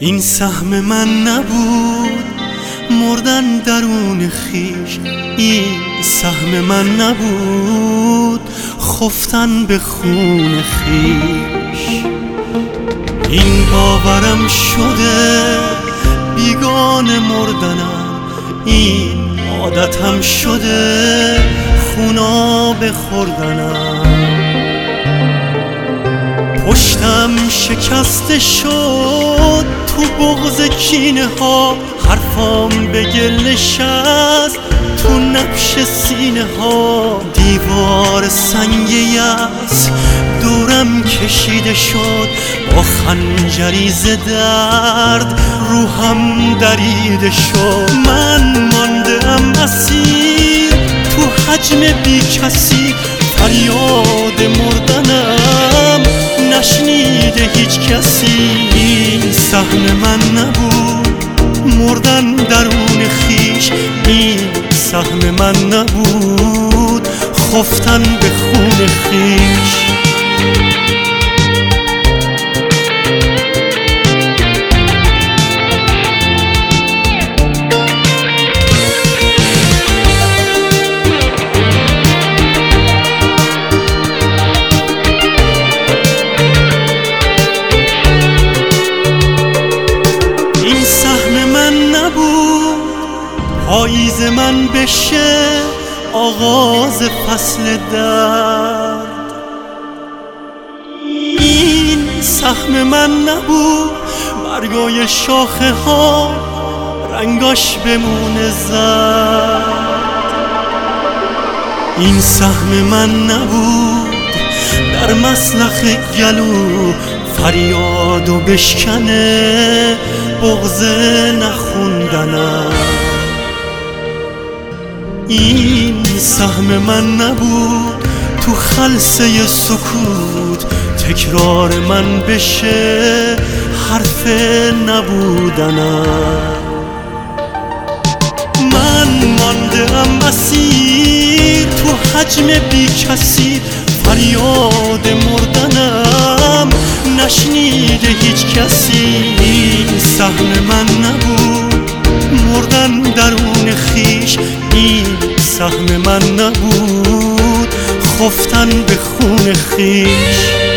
این سهم من نبود مردن درون خیش، این سهم من نبود خفتن به خون خیش. این باورم شده بیگانه مردنم، این عادتم شده خوناب خوردنم. پشتم شکسته شد تو بغض کینه ها، حرفام به گل نشست تو نبش سینه ها. دیوار سنگ یأس دورم کشیده شد، با خنجری ز درد روحم دریده شد. من مانده ام اسیر تو حجم بی کسی، فریاد مردنم نشنیده هیچ کسی. این سهم من نبود مردن درون خیش، این سهم من نبود خفتن به خون خیش. پاییز من بشه آغاز فصل درد، این سهم من نبود برگای شاخه ها رنگاش بمونه زرد. این سهم من نبود در مسلخ گلو فریادو بشکنه بغض نخوندنم. این سهم من نبود تو خلسه سکوت تکرار من بشه حرف نبودنم. من مانده ام اسیر تو حجم بی کسی، فریاد مردنم نشنیده هیچ کسی. این سهم من نبود مردن درون خیش، این سهم من نبود خفتن به خون خیش.